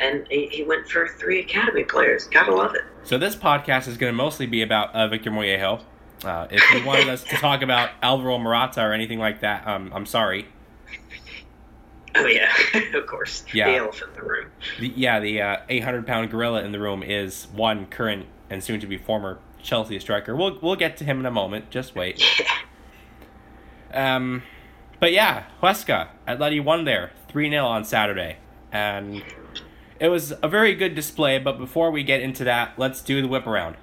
and he went for 3 Academy players. Gotta love it. So this podcast is going to mostly be about Victor Mollejo. If you wanted us to talk about Alvaro Morata or anything like that, I'm sorry. Oh, yeah, of course. Yeah. The elephant in the room. The 800-pound gorilla in the room is one current and soon-to-be former Chelsea striker. We'll get to him in a moment. Just wait. Yeah. But yeah, Huesca, Atleti won there 3-0 on Saturday. And it was a very good display, but before we get into that, let's do the whip around.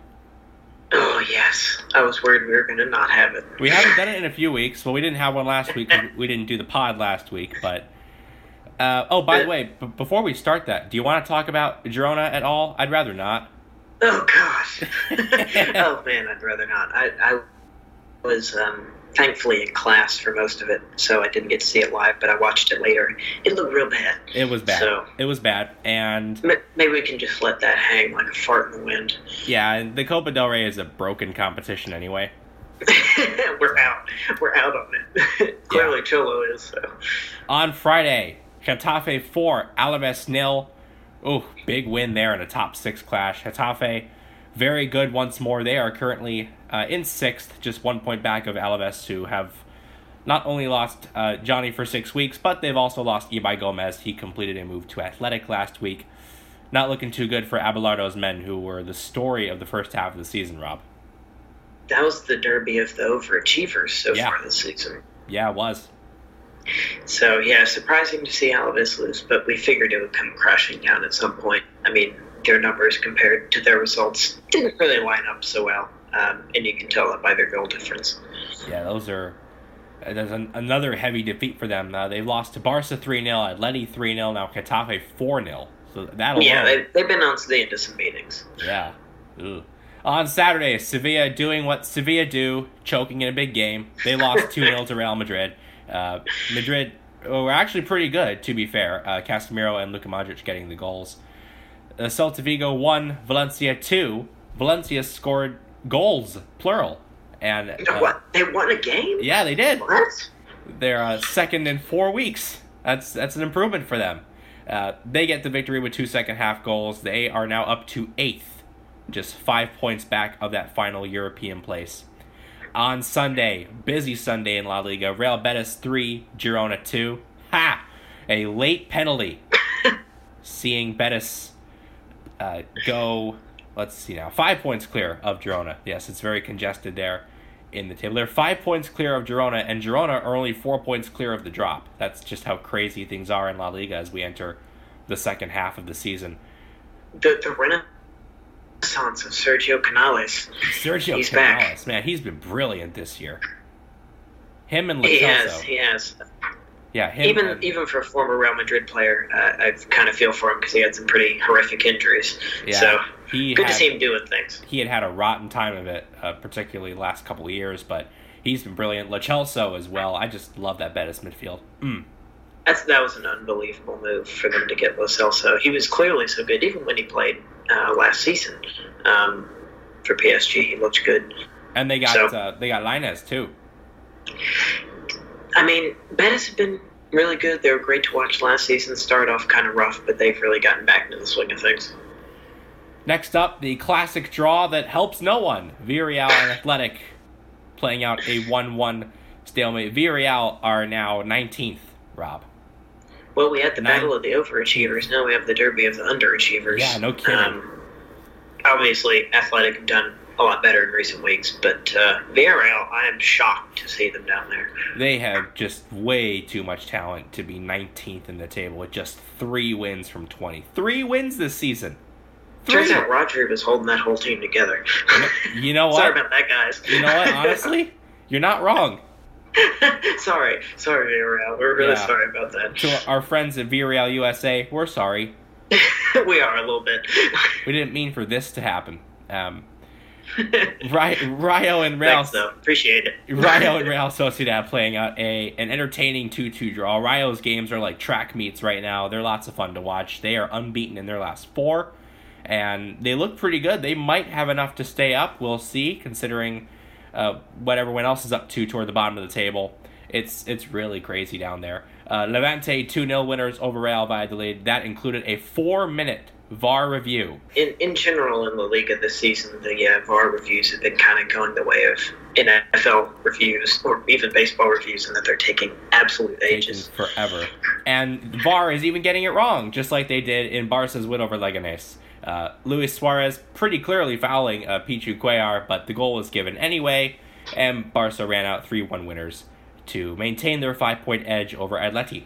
Oh, yes. I was worried we were going to not have it. We haven't done it in a few weeks. Well, we didn't have one last week. We didn't do the pod last week, but... by the way, before we start that, do you want to talk about Girona at all? I'd rather not. Oh, gosh. Oh, man, I'd rather not. I was thankfully in class for most of it, so I didn't get to see it live, but I watched it later. It looked real bad. It was bad. So, it was bad, and... Maybe we can just let that hang like a fart in the wind. Yeah, and the Copa del Rey is a broken competition anyway. We're out. We're out on it. Clearly, yeah. Cholo is, so... On Friday... Getafe 4, Alaves 0. Ooh, big win there in a top 6 clash. Getafe, very good once more. They are currently in 6th, just 1 point back of Alaves, who have not only lost Johnny for 6 weeks, but they've also lost Ibai Gomez. He completed a move to Athletic last week. Not looking too good for Abelardo's men, who were the story of the first half of the season, Rob. That was the derby of the overachievers so far this season. Yeah, it was. So, yeah, surprising to see Alaves lose, but we figured it would come crashing down at some point. I mean, their numbers compared to their results didn't really line up so well, and you can tell that by their goal difference. Yeah, there's another heavy defeat for them. They've lost to Barca 3-0, Atleti 3-0, now Getafe 4-0. So that alone... Yeah, they've been on into some meetings. Yeah. Ooh. On Saturday, Sevilla doing what Sevilla do, choking in a big game. They lost 2-0 to Real Madrid. Madrid were actually pretty good, to be fair. Casemiro and Luka Modric getting the goals. Celta Vigo 1, Valencia 2. Valencia scored goals, plural. And what? They won a game? Yeah, they did. What? They're second in 4 weeks. That's an improvement for them. They get the victory with 2 second-half goals. They are now up to 8th, just 5 points back of that final European place. On Sunday, busy Sunday in La Liga, Real Betis 3, Girona 2. Ha! A late penalty. Seeing Betis go, let's see now, 5 points clear of Girona. Yes, it's very congested there in the table. They're 5 points clear of Girona, and Girona are only 4 points clear of the drop. That's just how crazy things are in La Liga as we enter the second half of the season. The renaissance of Sergio Canales. He's Canales, back. Man, he's been brilliant this year. Him and Lo Celso. He has. Yeah, him even for a former Real Madrid player, I kind of feel for him because he had some pretty horrific injuries. Yeah, so good to see him doing things. He had a rotten time of it, particularly the last couple of years, but he's been brilliant. Lo Celso as well. I just love that Betis midfield. That was an unbelievable move for them to get Lo Celso. He was clearly so good, even when he played last season for PSG. He looked good. And they got Lainez too. I mean, Betis have been really good. They were great to watch last season. Started off kind of rough, but they've really gotten back into the swing of things. Next up, the classic draw that helps no one. Villarreal and Athletic playing out a 1-1 stalemate. Villarreal are now 19th, Rob. Well, we had the battle of the overachievers. Now we have the derby of the underachievers. Yeah, no kidding. Obviously, Athletic have done a lot better in recent weeks, but Villarreal, I am shocked to see them down there. They have just way too much talent to be 19th in the table with just 3 wins from 20. 3 wins this season. 3. Turns out Rodri was holding that whole team together. You know what? Sorry about that, guys. You know what? Honestly, you're not wrong. Sorry, Villarreal. We're really sorry about that. To our friends at Villarreal USA, we're sorry. We are a little bit. We didn't mean for this to happen. Rayo and Real. Thanks, though. Appreciate it. Rayo and Real Sociedad playing out an entertaining 2-2 draw. Rayo's games are like track meets right now. They're lots of fun to watch. They are unbeaten in their last 4, and they look pretty good. They might have enough to stay up. We'll see, considering what everyone else is up to toward the bottom of the table. It's really crazy down there. Levante 2-0 winners over Real Valladolid. That included a 4-minute VAR review. In general, in La Liga this season, the VAR reviews have been kind of going the way of NFL reviews or even baseball reviews, and that they're taking absolute ages. Forever. And VAR is even getting it wrong, just like they did in Barca's win over Leganés. Luis Suarez pretty clearly fouling Pichu Cuellar, but the goal was given anyway, and Barca ran out 3-1 winners to maintain their 5-point edge over Atleti.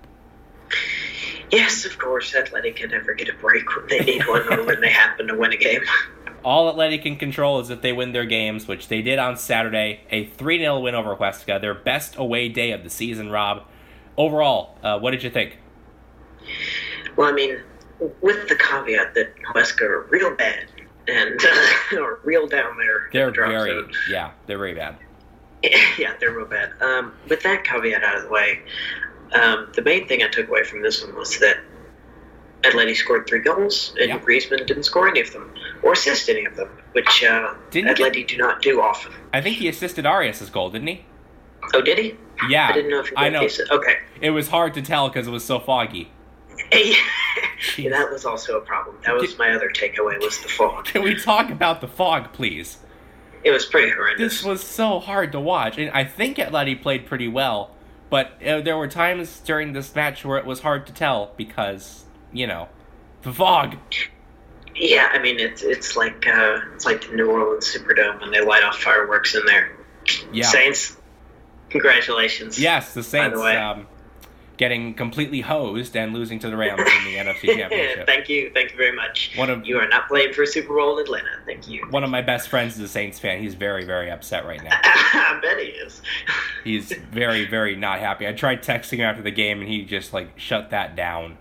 Yes, of course, Atleti can never get a break when they need one or when they happen to win a game. All Atleti can control is if they win their games, which they did on Saturday. A 3-0 win over Huesca, their best away day of the season, Rob. Overall, what did you think? Well, I mean, with the caveat that Huesca are real bad and are real down there. They're very bad. Yeah, they're real bad. With that caveat out of the way, the main thing I took away from this one was that Atleti scored 3 goals, and Griezmann didn't score any of them, or assist any of them, which Atleti do not do often. I think he assisted Arias' goal, didn't he? Oh, did he? Yeah. I didn't know if he did. I know. Okay. It was hard to tell because it was so foggy. Yeah, that was also a problem. That was my other takeaway, was the fog. Can we talk about the fog, please? It was pretty horrendous. This was so hard to watch, and I think Atleti played pretty well, but there were times during this match where it was hard to tell because, the fog. Yeah, I mean, it's like the New Orleans Superdome when they light off fireworks in there. Yeah. Saints, congratulations. Yes, the Saints getting completely hosed and losing to the Rams in the NFC Championship. Thank you very much. You are not playing for Super Bowl in Atlanta. Thank you. One of my best friends is a Saints fan. He's very, very upset right now. I bet he is. He's very, very not happy. I tried texting him after the game, and he just shut that down.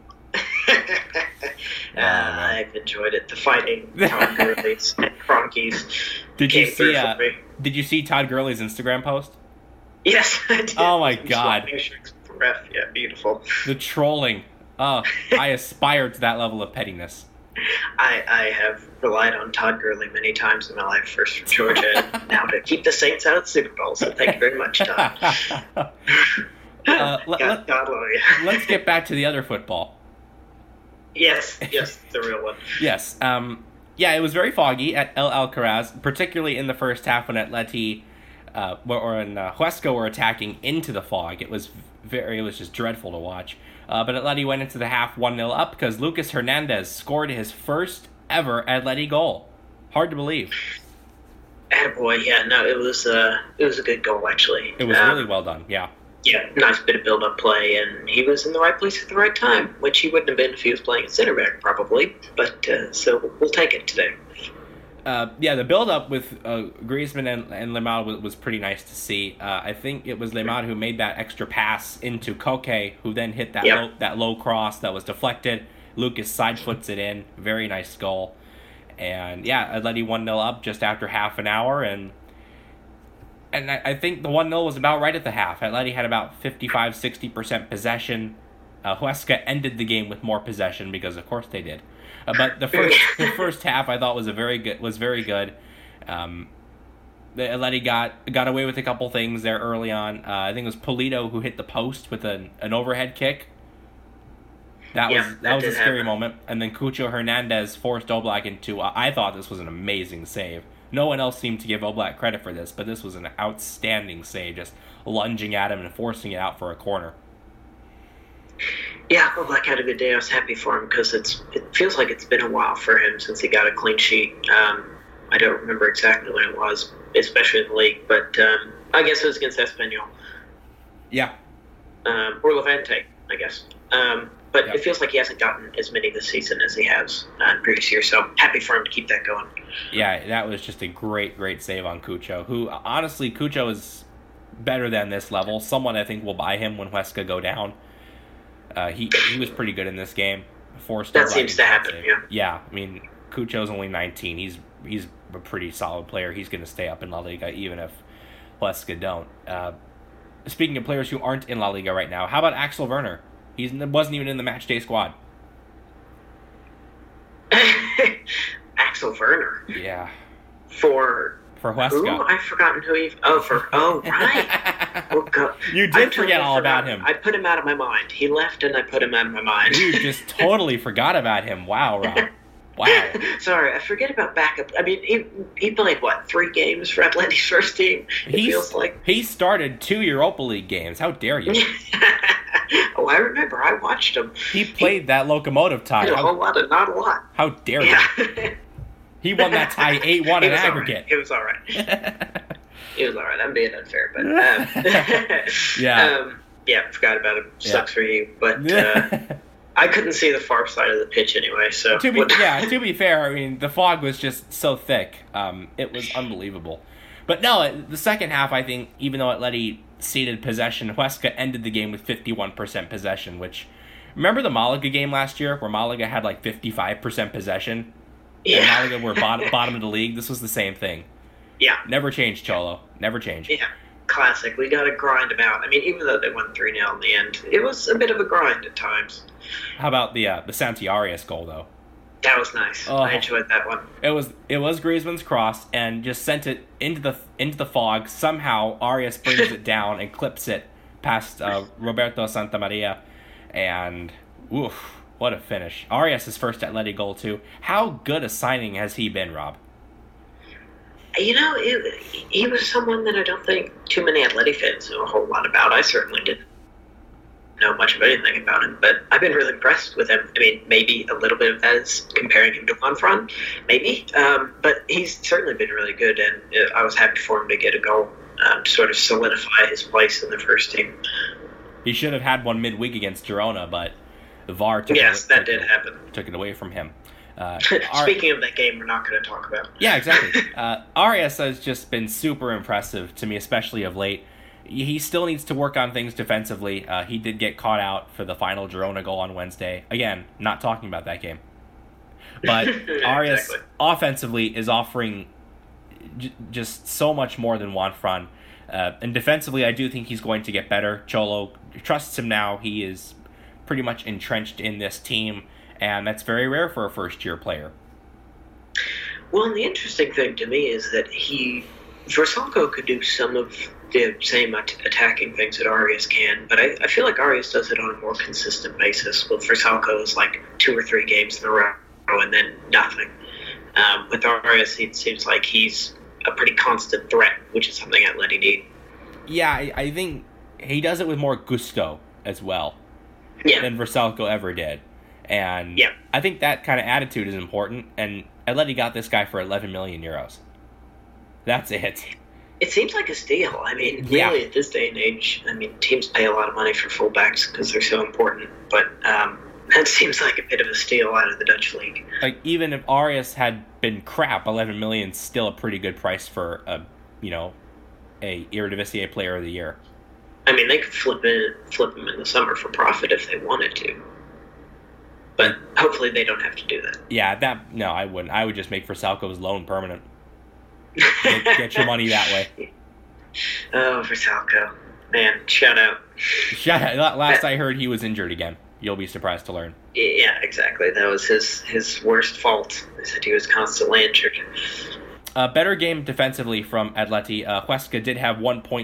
I've enjoyed it. The fighting, Todd Gurley's and Kroenke's. Did you see Todd Gurley's Instagram post? Yes, I did. Oh my God. Ref, yeah, beautiful. The trolling. I aspire to that level of pettiness. I have relied on Todd Gurley many times in my life, first for Georgia, and now to keep the Saints out of the Super Bowl. So thank you very much, Todd. God love you. Let's get back to the other football. Yes, the real one. Yes. It was very foggy at El Alcaraz, particularly in the first half when Atleti Huesca were attacking into the fog. It was just dreadful to watch. But Atleti went into the half 1-0 up because Lucas Hernandez scored his first ever Atleti goal. Hard to believe. Attaboy, yeah, no, it was a good goal, actually. It was really well done, yeah. Yeah, nice bit of build-up play, and he was in the right place at the right time, which he wouldn't have been if he was playing at center back, probably. But, so we'll take it today. The build-up with Griezmann and Lemar was pretty nice to see. I think it was Lemar who made that extra pass into Koke, who then hit that low cross that was deflected. Lucas side-foots it in. Very nice goal. And, Atleti 1-0 up just after half an hour, and I think the 1-0 was about right at the half. Atleti had about 55-60% possession. Huesca ended the game with more possession because, of course, they did. But the first half I thought was very good. Atleti got away with a couple things there early on. I think it was Polito who hit the post with an overhead kick. That was a scary moment. And then Cucho Hernandez forced Oblak into. I thought this was an amazing save. No one else seemed to give Oblak credit for this, but this was an outstanding save, just lunging at him and forcing it out for a corner. Yeah, Oblak had a good day. I was happy for him because it feels like it's been a while for him since he got a clean sheet. I don't remember exactly when it was, especially in the league, but I guess it was against Espanyol. Yeah. Or Levante, I guess. But It feels like he hasn't gotten as many this season as he has in previous years, so happy for him to keep that going. Yeah, that was just a great, great save on Cucho, who, honestly, Cucho is better than this level. Someone I think will buy him when Huesca go down. He was pretty good in this game. That seems to happen, yeah. Yeah, I mean, Cucho's only 19. He's a pretty solid player. He's going to stay up in La Liga even if Huesca don't. Speaking of players who aren't in La Liga right now, how about Axel Werner? He wasn't even in the matchday squad. Axel Werner? Yeah. For for Huesca. Who? I've forgotten who he... Oh, right. Oh, God. You did forget all about him. I put him out of my mind. He left and I put him out of my mind. You just totally forgot about him. Wow, Rob. Wow. Sorry, I forget about backup. I mean, he played, 3 games for Atleti's first team? Feels like. He started 2 Europa League games. How dare you? Oh, I remember. I watched him. He played that Lokomotiv tie. A whole lot of not a lot. How dare you? He won that tie 8-1 in aggregate. It was all right. It was all right. I'm being unfair, but yeah. I forgot about him. Sucks for you, but I couldn't see the far side of the pitch anyway. So to be fair, I mean the fog was just so thick. It was unbelievable. But no, the second half, I think, even though Atleti ceded possession, Huesca ended the game with 51% possession. Which, remember the Malaga game last year where Malaga had 55% possession? Yeah. And Malaga were bottom of the league. This was the same thing. Yeah. Never changed, Cholo. Never changed. Yeah. Classic. We got to grind them out. I mean, even though they won 3-0 in the end, it was a bit of a grind at times. How about the Santi Arias goal, though? That was nice. I enjoyed that one. It was Griezmann's cross and just sent it into the fog. Somehow Arias brings it down and clips it past Roberto Santamaria, and oof, what a finish! Arias' first Atleti goal too. How good a signing has he been, Rob? You know, he was someone that I don't think too many Atleti fans know a whole lot about. I certainly didn't know much of anything about him, but I've been really impressed with him. I mean, maybe a little bit of that is comparing him to Juanfran, maybe, but he's certainly been really good, and I was happy for him to get a goal to sort of solidify his place in the first team. He should have had one midweek against Girona, but the VAR took it away from him. Speaking of that game, we're not going to talk about. Yeah, exactly. Arias has just been super impressive to me, especially of late. He still needs to work on things defensively. He did get caught out for the final Girona goal on Wednesday. Again, not talking about that game. But Arias offensively is offering just so much more than Juanfran. And defensively, I do think he's going to get better. Cholo trusts him now. He is pretty much entrenched in this team, and that's very rare for a first-year player. Well, and the interesting thing to me is that Vrsaljko could do some of the same attacking things that Arias can, but I feel like Arias does it on a more consistent basis. With Vrsaljko, is 2 or 3 games in a row and then nothing. With Arias, it seems like he's a pretty constant threat, which is something Atleti need. Yeah, I think he does it with more gusto as well than Vrsaljko ever did. And I think that kind of attitude is important, and Atleti got this guy for 11 million euros. That's it. It seems like a steal. I mean, really, at this day and age, I mean, teams pay a lot of money for fullbacks because they're so important, but that seems like a bit of a steal out of the Dutch league. Even if Arias had been crap, 11 million is still a pretty good price for a Eredivisie Player of the Year. I mean, they could flip him in the summer for profit if they wanted to. But hopefully they don't have to do that. Yeah, I wouldn't. I would just make Vrsaljko's loan permanent. Get your money that way. Oh, Vrsaljko. Man, shout out. Last I heard, he was injured again. You'll be surprised to learn. Yeah, exactly. That was his worst fault. They said he was constantly injured. A better game defensively from Atleti. Huesca did have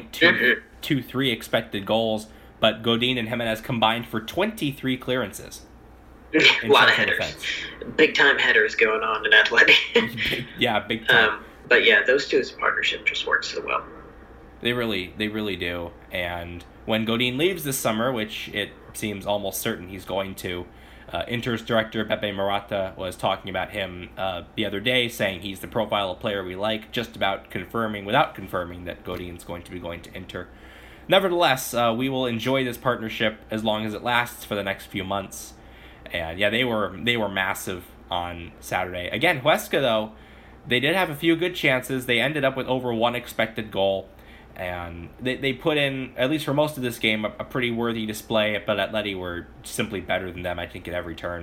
1.23 expected goals, but Godin and Jimenez combined for 23 clearances. A lot of headers. Big-time headers going on in Atleti. Big time. But yeah, those two as a partnership just work so well. They really do. And when Godin leaves this summer, which it seems almost certain he's going to, Inter's director Pepe Morata was talking about him the other day, saying he's the profile of player we like, just about without confirming that Godin's going to be going to Inter. Nevertheless, we will enjoy this partnership as long as it lasts for the next few months. And yeah, they were massive on Saturday. Again, Huesca, though, they did have a few good chances. They ended up with over 1 expected goal. And they put in, at least for most of this game, a pretty worthy display. But Atleti were simply better than them, I think, at every turn.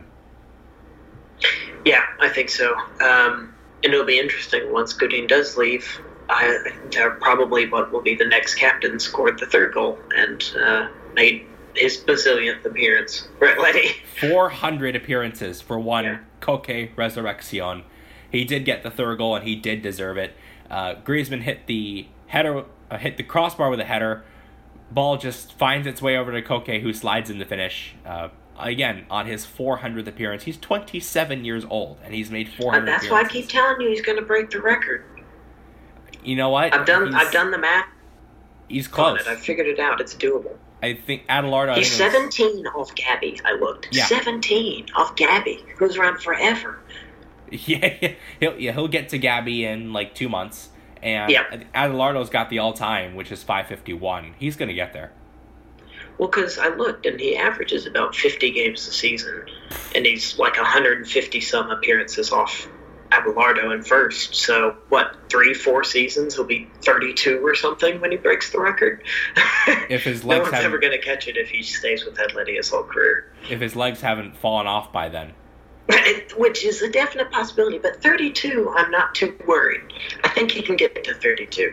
Yeah, I think so. And it'll be interesting once Godin does leave. I think probably what will be the next captain scored the 3rd goal and made his bazillionth appearance for Atleti. 400 appearances for one Koke Resurrection. He did get the 3rd goal, and he did deserve it. Griezmann hit the header, hit the crossbar with a header. Ball just finds its way over to Koke, who slides in the finish. Again, on his 400th appearance. He's 27 years old, and he's made 400 and that's appearances. why I keep telling you he's going to break the record. You know what? I've done the math. He's close. I figured it out. It's doable. I think Adelardo... He's 17 off Gabby, I looked. Yeah. 17 off Gabby. Goes around forever. Yeah, he'll get to Gabby in like 2 months. And Adelardo's got the all-time, which is 551. He's going to get there. Well, because I looked, and he averages about 50 games a season, and he's like 150-some appearances off Abelardo in first. So, 3-4 seasons, he'll be 32 or something when he breaks the record? If his legs no one's ever going to catch it if he stays with Atleti his whole career. If his legs haven't fallen off by then. Which is a definite possibility, but 32, I'm not too worried. I think he can get to 32.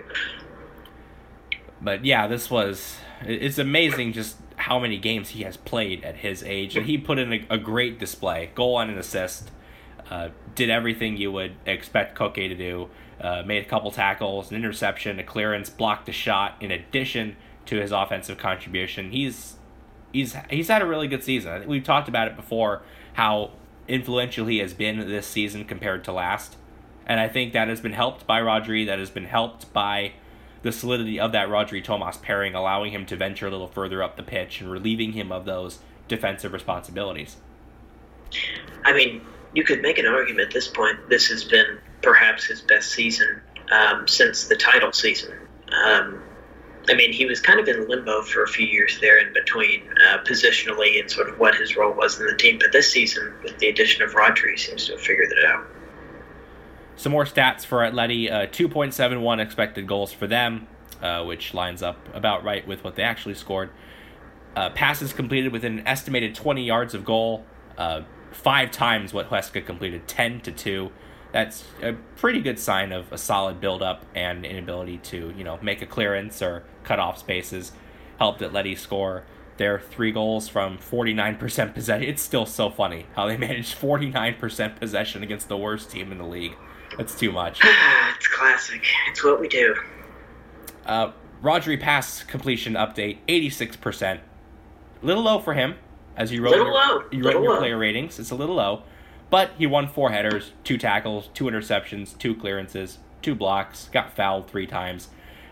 But yeah, it's amazing just how many games he has played at his age, and he put in a great display. Goal and an assist, did everything you would expect Koke to do, made a couple tackles, an interception, a clearance, blocked a shot, in addition to his offensive contribution. He's had a really good season. I think we've talked about it before, how influential he has been this season compared to last, and I think that has been helped by Rodri, that has been helped by the solidity of that Rodri-Tomas pairing, allowing him to venture a little further up the pitch and relieving him of those defensive responsibilities. I mean, you could make an argument at this point, this has been perhaps his best season since the title season. I mean, he was kind of in limbo for a few years there in between, positionally and sort of what his role was in the team. But this season, with the addition of Rodri, he seems to have figured it out. Some more stats for Atleti. 2.71 expected goals for them, which lines up about right with what they actually scored. Passes completed within an estimated 20 yards of goal. 5 times what Huesca completed, 10-2. That's a pretty good sign of a solid build-up and inability to, make a clearance or cut off spaces. Helped Atleti score their 3 goals from 49% possession. It's still so funny how they managed 49% possession against the worst team in the league. That's too much. It's classic. It's what we do. Rodri pass completion update, 86%. A little low for him, as you wrote in your player ratings. It's a little low. But he won 4 headers, 2 tackles, 2 interceptions, 2 clearances, 2 blocks, got fouled 3 times.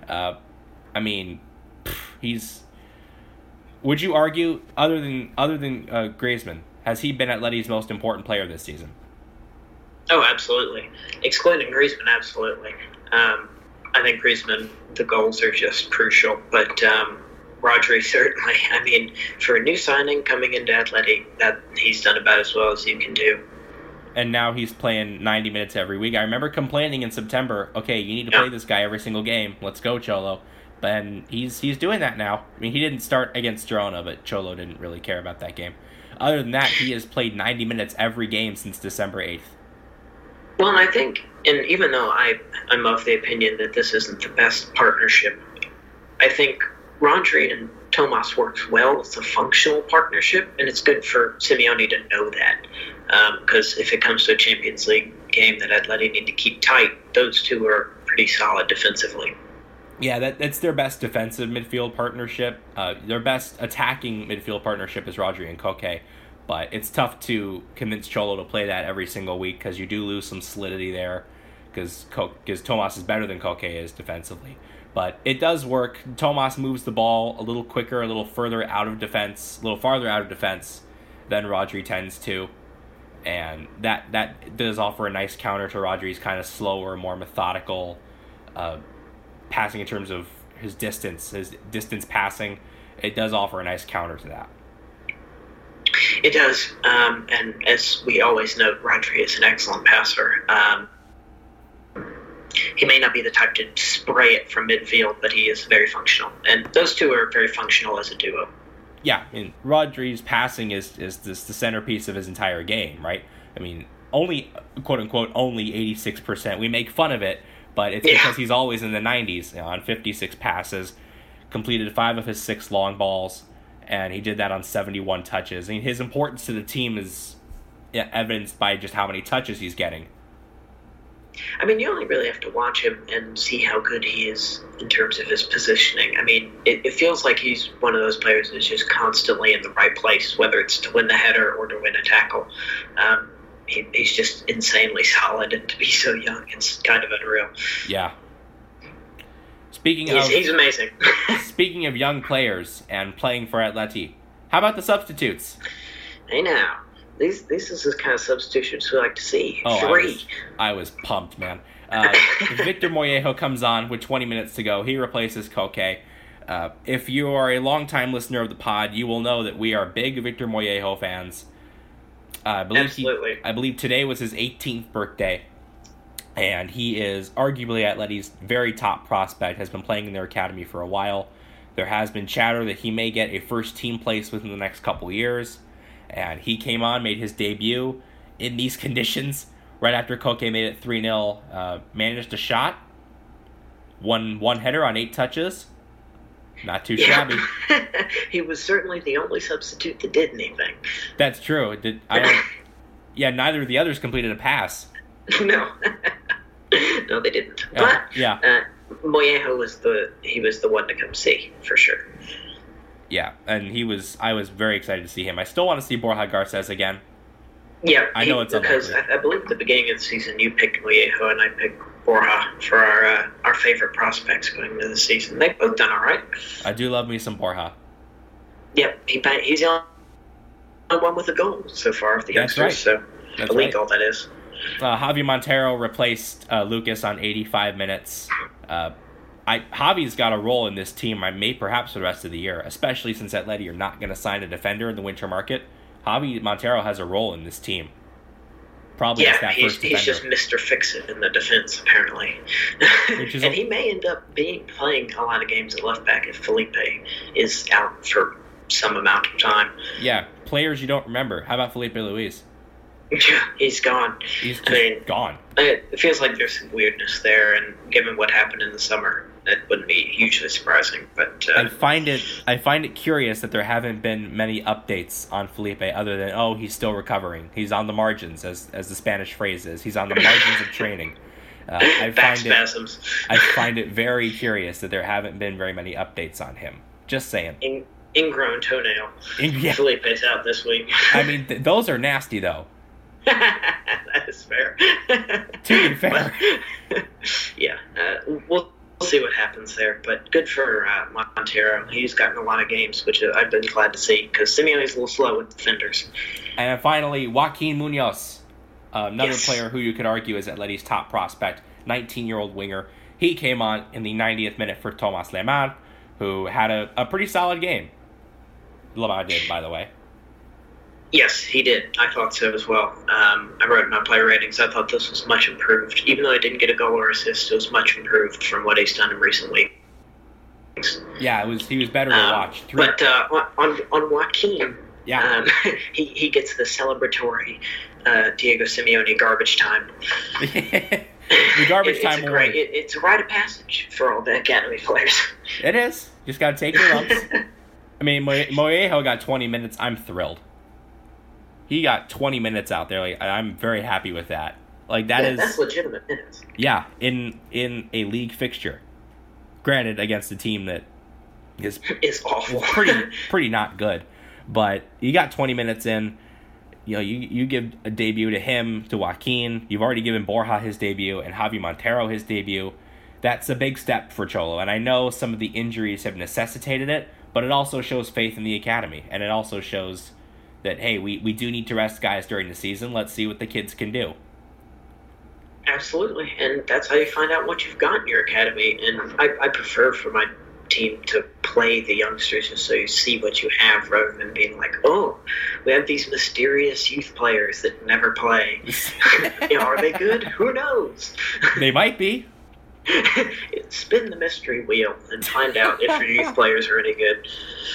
Would you argue, other than Griezmann, has he been Atleti's most important player this season? Oh, absolutely. Excluding Griezmann, absolutely. I think Griezmann, the goals are just crucial, but Rodri certainly. I mean, for a new signing coming into Atleti, that he's done about as well as you can do. And now he's playing 90 minutes every week. I remember complaining in September, okay, you need to play this guy every single game. Let's go, Cholo. But he's doing that now. I mean, he didn't start against Girona, but Cholo didn't really care about that game. Other than that, he has played 90 minutes every game since December 8th. Well, and I think, and even though I'm of the opinion that this isn't the best partnership, I think Rodri and Tomas works well. It's a functional partnership, and it's good for Simeone to know that. Because if it comes to a Champions League game that Atleti need to keep tight, those two are pretty solid defensively. Yeah, that's their best defensive midfield partnership. Their best attacking midfield partnership is Rodri and Koke. But it's tough to convince Cholo to play that every single week because you do lose some solidity there because Tomas is better than Koke is defensively. But it does work. Tomas moves the ball a little quicker, a little farther out of defense than Rodri tends to. And that does offer a nice counter to Rodri's kind of slower, more methodical passing in terms of his distance passing. It does offer a nice counter to that. It does. And as we always note, Rodri is an excellent passer. He may not be the type to spray it from midfield, but he is very functional. And those two are very functional as a duo. Yeah, I mean, Rodri's passing is the centerpiece of his entire game, right? I mean, only, quote-unquote, only 86%. We make fun of it, but it's because he's always in the 90s on 56 passes, completed 5 of his 6 long balls, and he did that on 71 touches. I mean, his importance to the team is evidenced by just how many touches he's getting. I mean, you only really have to watch him and see how good he is in terms of his positioning. I mean, it feels like he's one of those players that's just constantly in the right place, whether it's to win the header or to win a tackle. He's just insanely solid, and to be so young, it's kind of unreal. Yeah. He's amazing. Speaking of young players and playing for Atleti, how about the substitutes? Hey now. These is the kind of substitutions we like to see. Oh, 3. I was pumped, man. Victor Mollejo comes on with 20 minutes to go. He replaces Koke. If you are a longtime listener of the pod, you will know that we are big Victor Mollejo fans. Absolutely. I believe today was his 18th birthday, and he is arguably Atleti's very top prospect, has been playing in their academy for a while. There has been chatter that he may get a first-team place within the next couple years. And he came on, made his debut in these conditions right after Koke made it 3-0. Managed a shot. One header on 8 touches. Not too shabby. He was certainly the only substitute that did anything. That's true. Neither of the others completed a pass. No. No, they didn't. But Mollejo was the one to come see, for sure. Yeah, and I was very excited to see him. I still want to see Borja Garces again. Yeah, I know it's because unlikely. I believe at the beginning of the season you picked Mollejo and I picked Borja for our favorite prospects going into the season. They've both done all right. I do love me some Borja. Yep, he's the only one with a goal so far of the youngsters. Right. So a league goal, that is. Javi Montero replaced Lucas on 85 minutes. Javi's got a role in this team, perhaps for the rest of the year, especially since Atleti are not going to sign a defender in the winter market. Javi Montero has a role in this team. Probably as that first defender. He's just Mr. Fix-It in the defense, apparently. And he may end up playing a lot of games at left back if Felipe is out for some amount of time. Yeah, players you don't remember. How about Felipe Luis? Yeah, he's gone. He's just gone. It feels like there's some weirdness there, and given what happened in the summer, that wouldn't be hugely surprising. But I find it curious that there haven't been many updates on Felipe other than he's still recovering. He's on the margins, as the Spanish phrase is. He's on the margins of training. Back spasms. I find it very curious that there haven't been very many updates on him. Just saying. Ingrown toenail. Felipe's out this week. I mean, those are nasty though. That is fair. To be fair. We'll see what happens there, but good for Montero. He's gotten a lot of games, which I've been glad to see, because Simeone's a little slow with defenders. And finally, Joaquin Munoz, another player who you could argue is Atleti's top prospect, 19-year-old winger. He came on in the 90th minute for Thomas Lemar, who had a pretty solid game. Lemar did, by the way. Yes, he did. I thought so as well. I wrote in my player ratings, I thought this was much improved. Even though he didn't get a goal or assist, it was much improved from what he's done in recent weeks. Yeah, he was better to watch. But on Joaquin, he gets the celebratory Diego Simeone garbage time. The garbage time award. It's a rite of passage for all the academy players. It is. Just got to take your lumps. I mean, Mollejo got 20 minutes. I'm thrilled. He got 20 minutes out there. Like, I'm very happy with that. Like that's legitimate minutes. Yeah, in a league fixture. Granted, against a team that is awful, pretty not good. But you got 20 minutes in. You know, you give a debut to him, to Joaquin. You've already given Borja his debut and Javi Montero his debut. That's a big step for Cholo. And I know some of the injuries have necessitated it, but it also shows faith in the academy, and it also shows that, hey, we do need to rest guys during the season. Let's see what the kids can do. Absolutely, and that's how you find out what you've got in your academy. And I prefer for my team to play the youngsters just so you see what you have, rather than being like, oh, we have these mysterious youth players that never play. Are they good? Who knows? They might be. Spin the mystery wheel and find out if your youth players are any good.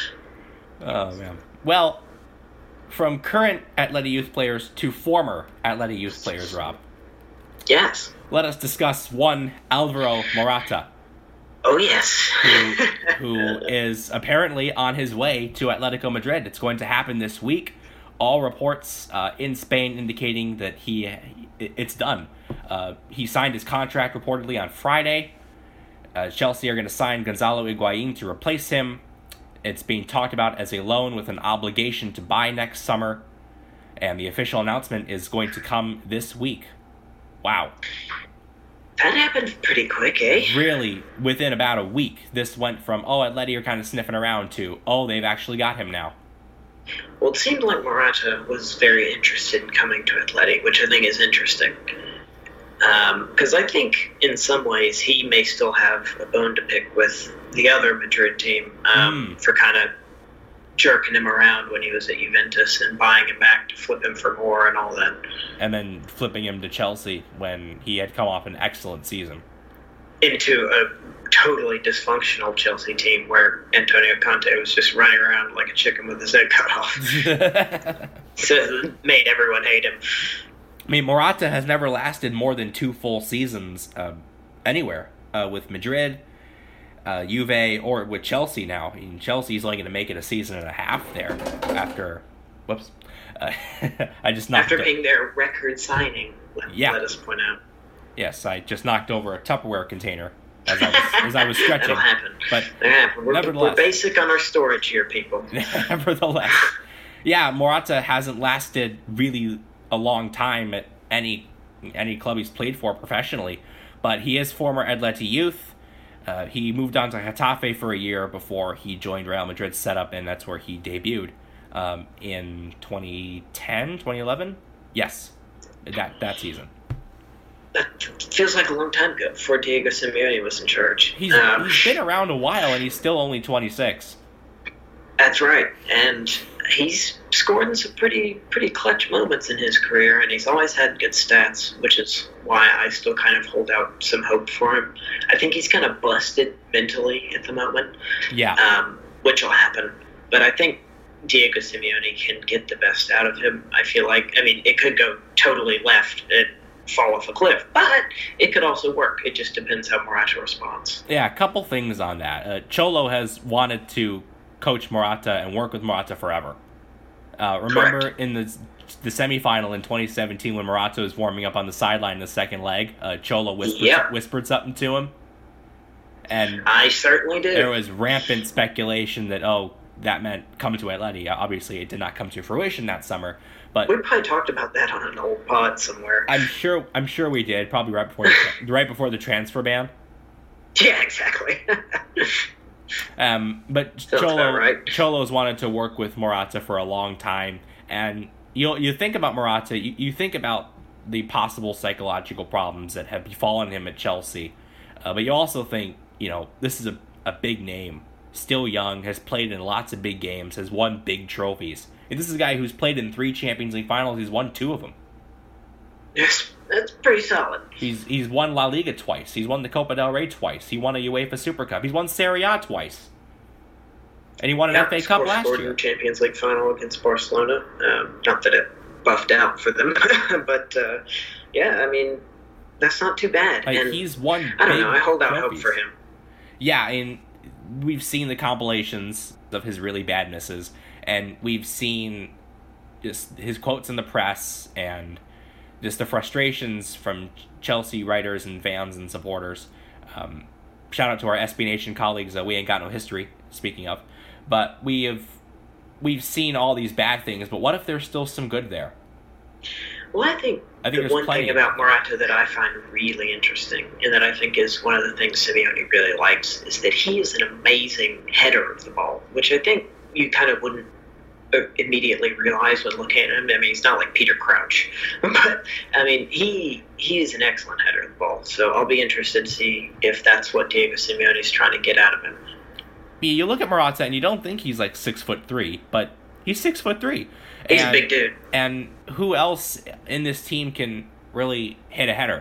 Oh, man. Well, from current Atleti youth players to former Atleti youth players, Rob. Yes. Let us discuss one Alvaro Morata. Oh, yes. who is apparently on his way to Atletico Madrid. It's going to happen this week. All reports in Spain indicating that it's done. He signed his contract reportedly on Friday. Chelsea are going to sign Gonzalo Higuain to replace him. It's being talked about as a loan with an obligation to buy next summer. And the official announcement is going to come this week. Wow. That happened pretty quick, eh? Really, within about a week, this went from, Atleti are kind of sniffing around to, they've actually got him now. Well, it seemed like Morata was very interested in coming to Atleti, which I think is interesting. Because I think, in some ways, he may still have a bone to pick with the other Madrid team for kind of jerking him around when he was at Juventus and buying him back to flip him for more and all that. And then flipping him to Chelsea when he had come off an excellent season. Into a totally dysfunctional Chelsea team where Antonio Conte was just running around like a chicken with his head cut off. So it made everyone hate him. I mean, Morata has never lasted more than 2 full seasons anywhere. With Madrid, Juve, or with Chelsea now. I mean, Chelsea's only going to make it a season and a half there after... Whoops. I just knocked... After being their record signing, let us point out. Yes, I just knocked over a Tupperware container as I was stretching. That'll happen. But we're basic on our storage here, people. Nevertheless. Yeah, Morata hasn't lasted really a long time at any club he's played for professionally. But he is former Atleti youth. He moved on to Getafe for a year before he joined Real Madrid's setup, and that's where he debuted in 2010, 2011? Yes, that season. That feels like a long time ago before Diego Simeone was in charge. He's been around a while, and he's still only 26. That's right, and he's scored in some pretty clutch moments in his career, and he's always had good stats, which is why I still kind of hold out some hope for him. I think he's kind of busted mentally at the moment, which will happen. But I think Diego Simeone can get the best out of him. I feel like, it could go totally left and fall off a cliff, but it could also work. It just depends how Morata responds. Yeah, a couple things on that. Cholo has wanted to coach Morata and work with Morata forever. Remember Correct. In the semifinal in 2017 when Morata was warming up on the sideline in the second leg, Cholo whispered something to him, and I certainly did. There was rampant speculation that that meant coming to Atleti. Obviously, it did not come to fruition that summer. But we probably talked about that on an old pod somewhere. I'm sure we did. Probably right before the transfer ban. Yeah, exactly. But Cholo's wanted to work with Morata for a long time, and you think about Morata, you think about the possible psychological problems that have befallen him at Chelsea, but you also think, this is a big name, still young, has played in lots of big games, has won big trophies. And this is a guy who's played in 3 Champions League finals. He's won 2 of them. Yes, that's pretty solid. He's won La Liga twice. He's won the Copa del Rey twice. He won a UEFA Super Cup. He's won Serie A twice. And he won an FA Cup last year. Champions League final against Barcelona. Not that it buffed out for them, but that's not too bad. And he's won. I don't know. I hold out trophies. Hope for him. Yeah, and we've seen the compilations of his really bad misses, and we've seen just his quotes in the press and just the frustrations from Chelsea writers and fans and supporters. Shout out to our SB Nation colleagues. We ain't got no history, speaking of. But we've seen all these bad things, but what if there's still some good there? Well, I think the one thing about Morata that I find really interesting, and that I think is one of the things Simeone really likes, is that he is an amazing header of the ball, which I think you kind of wouldn't immediately realize when looking at him. He's not like Peter Crouch, but he is an excellent header of the ball. So I'll be interested to see if that's what Diego Simeone is trying to get out of him. You look at Morata and you don't think he's like 6'3", but he's 6'3". He's a big dude. And who else in this team can really hit a header?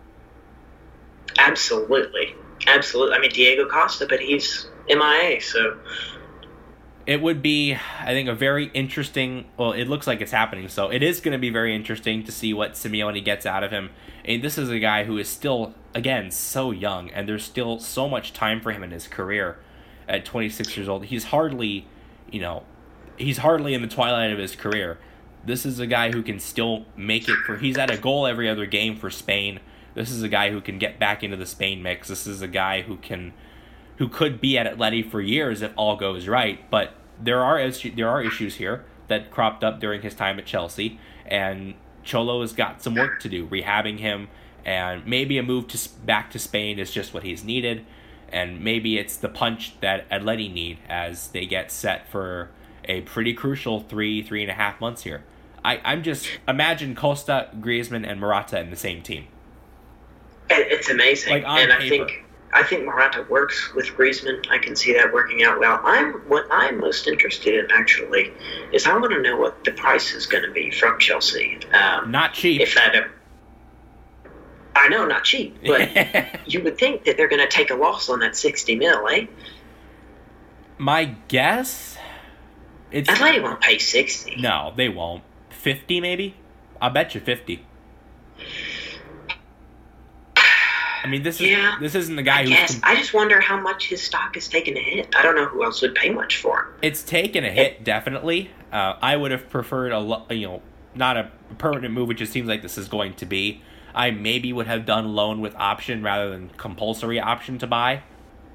Absolutely. Diego Costa, but he's MIA, so... It would be, I think, a very interesting... Well, it looks like it's happening, so it is going to be very interesting to see what Simeone gets out of him. And this is a guy who is still, again, so young, and there's still so much time for him in his career at 26 years old. He's hardly in the twilight of his career. This is a guy who can still make it for. He's at a goal every other game for Spain. This is a guy who can get back into the Spain mix. This is a guy who could be at Atleti for years if all goes right. But there are issues here that cropped up during his time at Chelsea, and Cholo has got some work to do, rehabbing him, and maybe a move back to Spain is just what he's needed, and maybe it's the punch that Atleti need as they get set for a pretty crucial 3.5 months here. I'm just imagine Costa, Griezmann, and Morata in the same team. It's amazing, like on and paper. I think Morata works with Griezmann. I can see that working out well. What I'm most interested in actually is I want to know what the price is going to be from Chelsea. Not cheap. If that, I know, not cheap, but you would think that they're going to take a loss on that 60 mil, eh? My guess, Atleti won't pay 60. No, they won't. 50 maybe. I'll bet you 50. I mean, this isn't the guy who's... I just wonder how much his stock has taken a hit. I don't know who else would pay much for him. It's taken a hit, definitely. I would have preferred not a permanent move, which it seems like this is going to be. I maybe would have done loan with option rather than compulsory option to buy.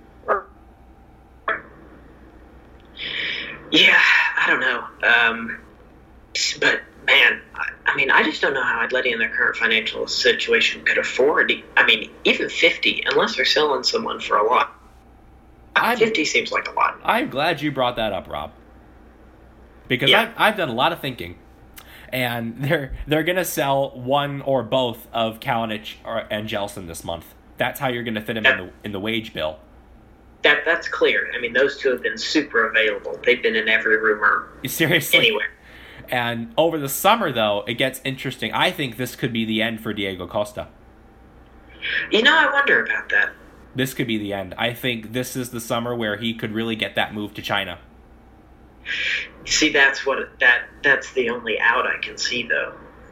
Yeah, I don't know. But man, I just don't know how Atleti in their current financial situation could afford, even 50, unless they're selling someone for a lot. 50 seems like a lot. I'm glad you brought that up, Rob. Because I've done a lot of thinking. And they're going to sell one or both of Kalinic and Gelson this month. That's how you're going to fit them in the wage bill. That's clear. Those two have been super available. They've been in every rumor. Seriously. Anywhere. And over the summer, though, it gets interesting. I think this could be the end for Diego Costa. I wonder about that. This could be the end. I think this is the summer where he could really get that move to China. See, that's the only out I can see, though.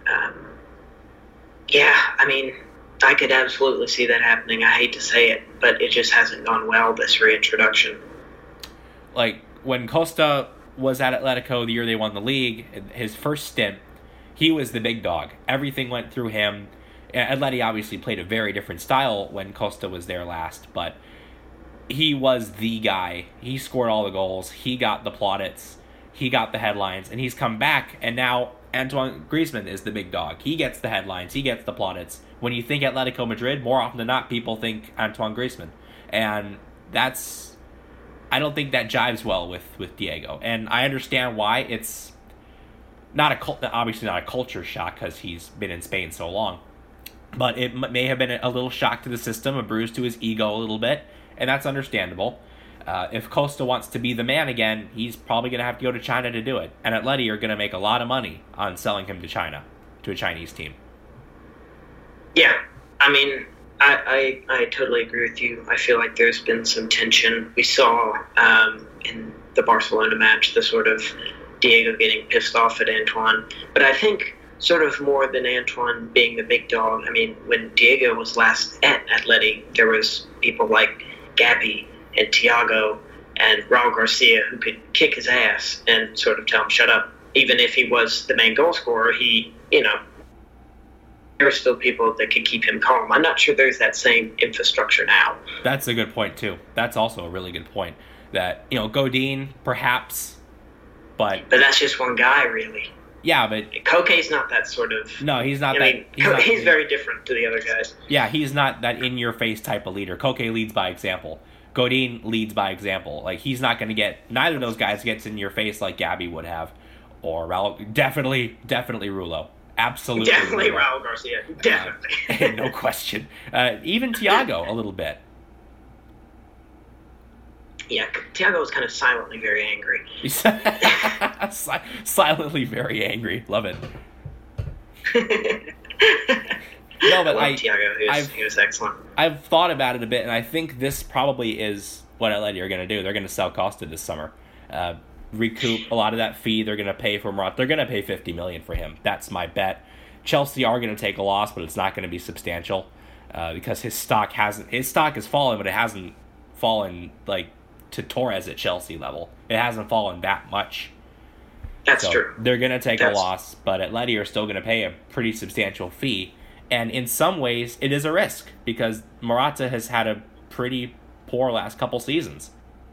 I could absolutely see that happening. I hate to say it, but it just hasn't gone well, this reintroduction. Like, when Costa was at Atletico the year they won the league, his first stint, he was the big dog. Everything went through him. Atleti obviously played a very different style when Costa was there last, but he was the guy. He scored all the goals. He got the plaudits. He got the headlines, and he's come back, and now Antoine Griezmann is the big dog. He gets the headlines. He gets the plaudits. When you think Atletico Madrid, more often than not, people think Antoine Griezmann. And I don't think that jives well with Diego. And I understand why. It's obviously not a culture shock because he's been in Spain so long. But it may have been a little shock to the system, a bruise to his ego a little bit, and that's understandable. If Costa wants to be the man again, he's probably going to have to go to China to do it. And Atleti are going to make a lot of money on selling him to China, to a Chinese team. Yeah, I totally agree with you. I feel like there's been some tension. We saw in the Barcelona match the sort of Diego getting pissed off at Antoine. But I think sort of more than Antoine being the big dog, when Diego was last at Atleti, there was people like Gabi and Thiago and Raul Garcia who could kick his ass and sort of tell him, shut up. Even if he was the main goal scorer, there are still people that could keep him calm. I'm not sure there's that same infrastructure now. That's a good point, too. That's also a really good point. That, Godin, perhaps, but that's just one guy, really. Yeah, but Koke's not that sort of... No, he's not he's very different to the other guys. Yeah, he's not that in-your-face type of leader. Koke leads by example. Godin leads by example. Like, he's not going to get... Neither of those guys gets in your face like Gabi would have. Or Raul... Definitely Rulo. Absolutely. Definitely Raul Garcia. Definitely. No question. Even Thiago, a little bit. Yeah, Thiago was kind of silently very angry. Silently very angry. Love it. No, but Thiago. He was excellent. I've thought about it a bit, and I think this probably is what Atleti are going to do. They're going to sell Costa this summer. Recoup a lot of that fee they're going to pay for Morata. They're going to pay $50 million for him. That's my bet. Chelsea are going to take a loss, but it's not going to be substantial because his stock has fallen, but it hasn't fallen like to Torres at Chelsea level. It hasn't fallen that much. That's true. They're going to take a loss, but Atleti are still going to pay a pretty substantial fee. And in some ways, it is a risk because Morata has had a pretty poor last couple seasons.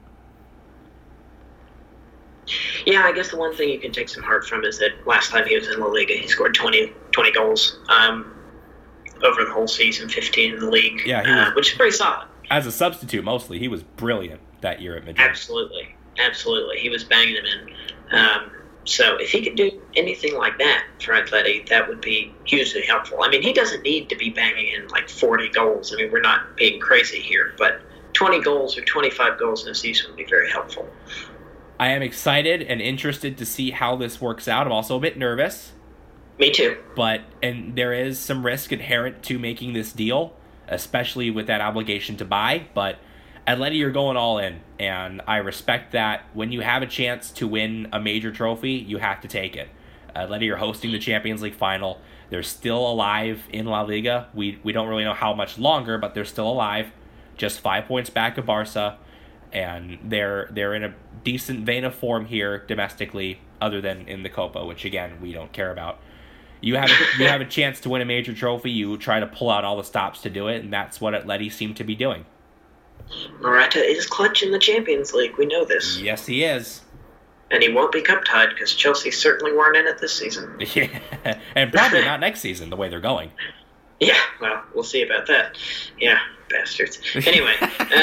Yeah, I guess the one thing you can take some heart from is that last time he was in La Liga, he scored 20 goals over the whole season, 15 in the league, which is pretty solid. As a substitute, mostly, he was brilliant that year at Madrid. Absolutely. He was banging them in. So if he could do anything like that for Atleti, that would be hugely helpful. I mean, he doesn't need to be banging in like 40 goals. I mean, we're not being crazy here, but 20 goals or 25 goals in a season would be very helpful. I am excited and interested to see how this works out. I'm also a bit nervous. Me too. And there is some risk inherent to making this deal, especially with that obligation to buy, but Atleti, you're going all in, and I respect that. When you have a chance to win a major trophy, you have to take it. Atleti are hosting the Champions League final. They're still alive in La Liga. We don't really know how much longer, but they're still alive. Just 5 points back of Barca, and they're in a decent vein of form here domestically, other than in the Copa, which again we don't care about. You have a chance to win a major trophy. You try to pull out all the stops to do it, and that's what Atleti seem to be doing. Morata is clutch in the Champions League. We know this. Yes, he is. And he won't be cup-tied because Chelsea certainly weren't in it this season. Yeah, and probably not next season, the way they're going. Yeah, well, we'll see about that. Yeah, bastards. Anyway.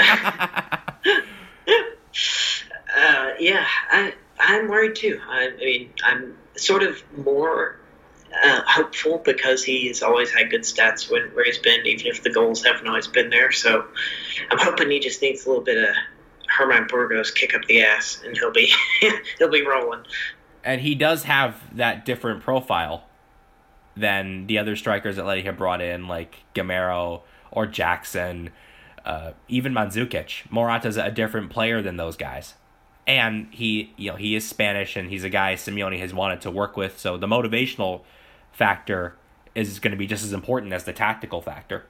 I'm worried too. I mean, I'm sort of more hopeful because he has always had good stats where he's been, even if the goals haven't always been there. So I'm hoping he just needs a little bit of Herman Burgos kick up the ass, and he'll be rolling. And he does have that different profile than the other strikers that Atleti have brought in, like Gamero or Jackson, even Mandzukic. Morata's a different player than those guys. And he is Spanish, and he's a guy Simeone has wanted to work with, so the motivational factor is going to be just as important as the tactical factor.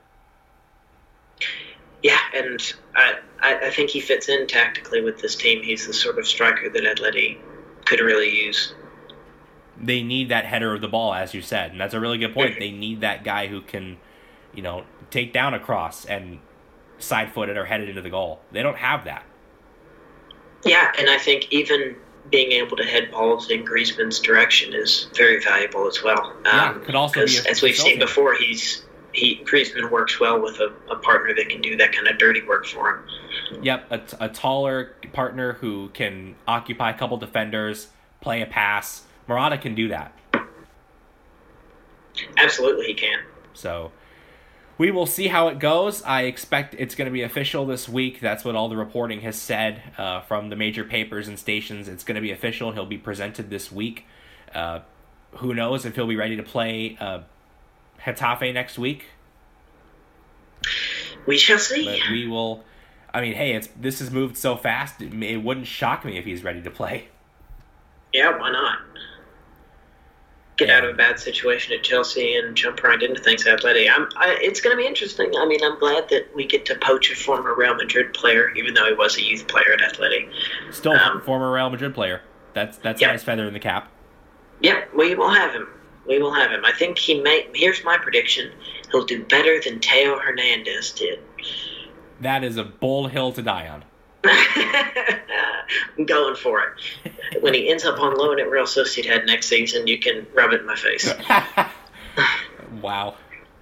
Yeah, and I think he fits in tactically with this team. He's the sort of striker that Atleti could really use. They need that header of the ball, as you said, and that's a really good point. Mm-hmm. They need that guy who can, take down a cross and side-foot it or head it into the goal. They don't have that. Yeah, and I think even being able to head balls in Griezmann's direction is very valuable as well. Could also be as we've seen before, Griezmann works well with a partner that can do that kind of dirty work for him. Yep, a taller partner who can occupy a couple defenders, play a pass. Morata can do that. Absolutely, he can. So we will see how it goes. I expect it's going to be official this week. That's what all the reporting has said from the major papers and stations. It's going to be official. He'll be presented this week. Who knows if he'll be ready to play Getafe next week? We shall see. But we will. I mean, hey, this has moved so fast. It wouldn't shock me if he's ready to play. Yeah, why not? Get out of a bad situation at Chelsea and jump right into things at Atleti. It's going to be interesting. I mean, I'm glad that we get to poach a former Real Madrid player, even though he was a youth player at Atleti. Still a former Real Madrid player. That's a nice feather in the cap. Yeah, we will have him. I think he may. Here's my prediction. He'll do better than Teo Hernandez did. That is a bold hill to die on. I'm going for it. When he ends up on loan at Real Sociedad next season, you can rub it in my face. Wow.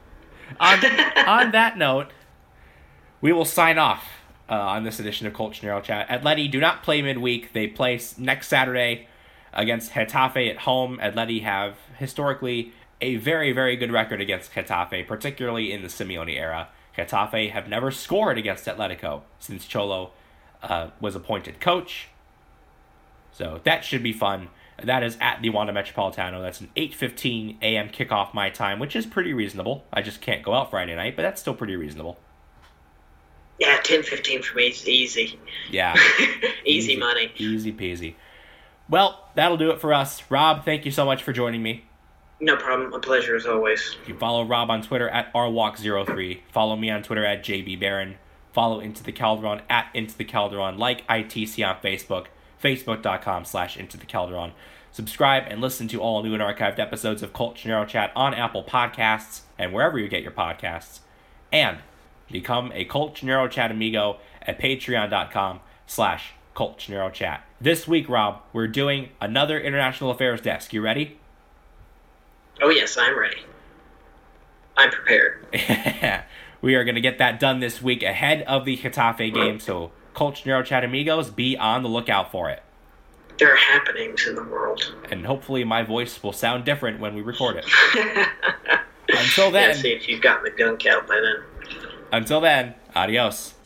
On that note, we will sign off on this edition of Culture Neuro Chat. Atleti do not play midweek. They play next Saturday against Getafe at home. Atleti have historically a very, very good record against Getafe, particularly in the Simeone era. Getafe have never scored against Atletico since Cholo was appointed coach. So that should be fun. That is at the Wanda Metropolitano. That's an 8:15 a.m. kickoff my time, which is pretty reasonable. I just can't go out Friday night, but that's still pretty reasonable. Yeah, 10:15 for me is easy. Yeah. easy money. Easy peasy. Well, that'll do it for us. Rob, thank you so much for joining me. No problem. A pleasure as always. You can follow Rob on Twitter at rwalk03. Follow me on Twitter at jbbarron. Follow Into the Calderon at Into the Calderon. Like ITC on Facebook. Facebook.com/Into the Calderon. Subscribe and listen to all new and archived episodes of Cult Gennaro Chat on Apple Podcasts and wherever you get your podcasts. And become a Cult Gennaro Chat amigo at patreon.com/Cult Gennaro Chat. This week, Rob, we're doing another International Affairs desk. You ready? Oh, yes, I'm ready. I'm prepared. We are going to get that done this week ahead of the Getafe game, so Cult Gennaro Chat amigos, be on the lookout for it. There are happenings in the world. And hopefully my voice will sound different when we record it. Until then... Yeah, see if you've gotten the gunk out by then. Until then, adios.